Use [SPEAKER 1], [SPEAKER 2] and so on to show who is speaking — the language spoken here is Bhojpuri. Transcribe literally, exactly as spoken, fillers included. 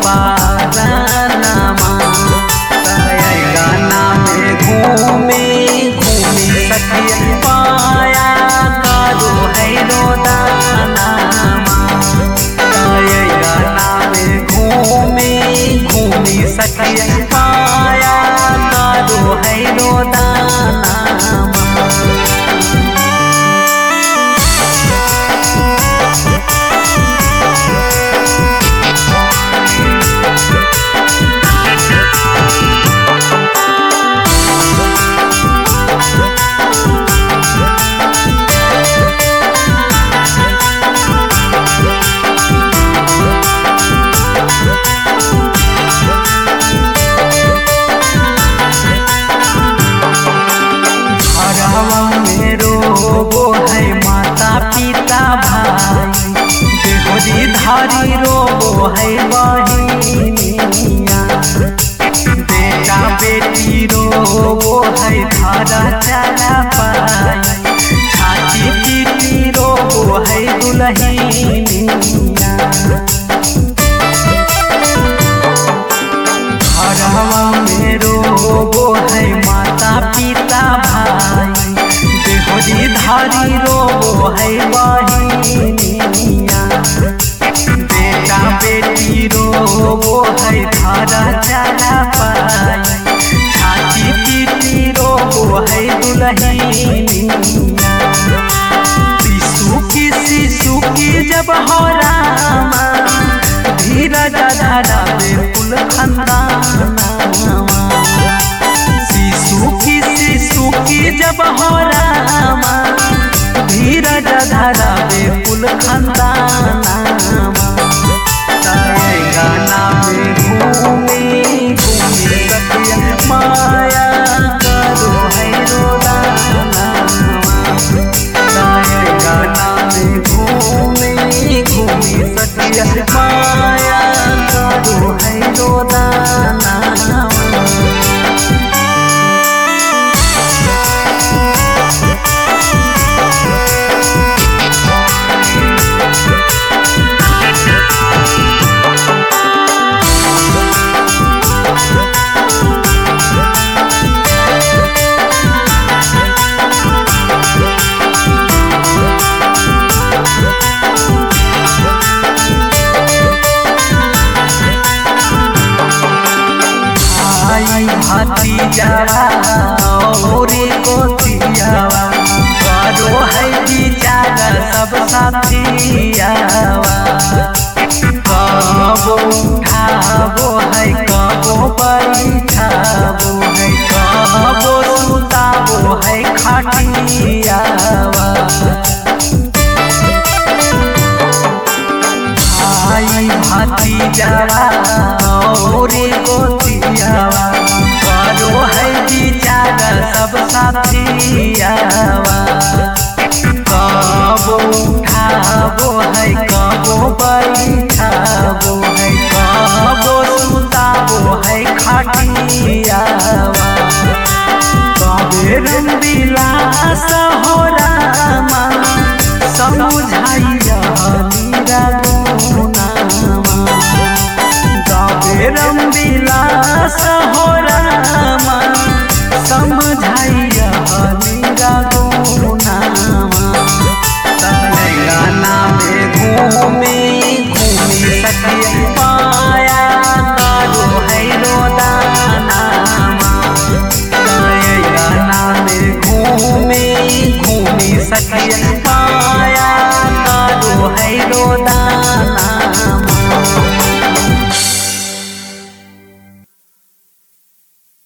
[SPEAKER 1] पारानमा गाना में घूमे घूमे सखिया पाया करो है रोदानामा गाना में घूमे घूमे सखिया पाया करो है रोदानामा। पिता भाई बेहोरी धारी रोबो है बहिनिया बेटा बेटी रोबो है धारा चला पाई छाती पीटी रोबो है दुल्हनिया घरवा में रोबो है माता पिता भाई बेहोरी धारी रोबो है बहिनिया बेटा बेटी रोबो है धारा चला पाई छाती पीटी रोबो है दुल्हनिया शिशु की शिशु की जब हो रामा धीरज धरा बेकुल खंदानामा शिशु की शिशु की जब हो रामा धीरज धरा बेकुल खंदानामा गाना में घूमे घूमे सखिया माया करो है रोदानामा गाना में घूमे घूमे सखिया माया करो है रोदानामा। भतीजावा और गोतियावा करो है बिचारा सब साथियावा कबो उठाबो है कबो बैठाबो है कबो सुताबो है खटियावा भाई भतीजावा और गोतियावा करो है बिचारा सब साथियावा कबो उठाबो है कबो बैठाबो है कबो